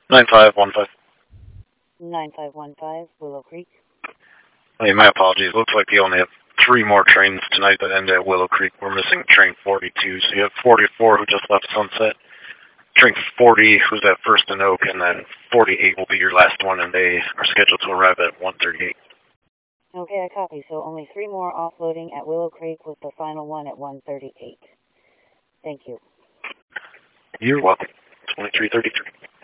9515. 9515, Willow Creek. Hey, my apologies. Looks like you only have 3 more trains tonight that end at Willow Creek. We're missing train 42, so you have 44 who just left Sunset. Train 40 who's at First and Oak, and then 48 will be your last one, and they are scheduled to arrive at 1:38. Okay, I copy. So only 3 more offloading at Willow Creek with the final one at 1:38. Thank you. You're welcome. 2333.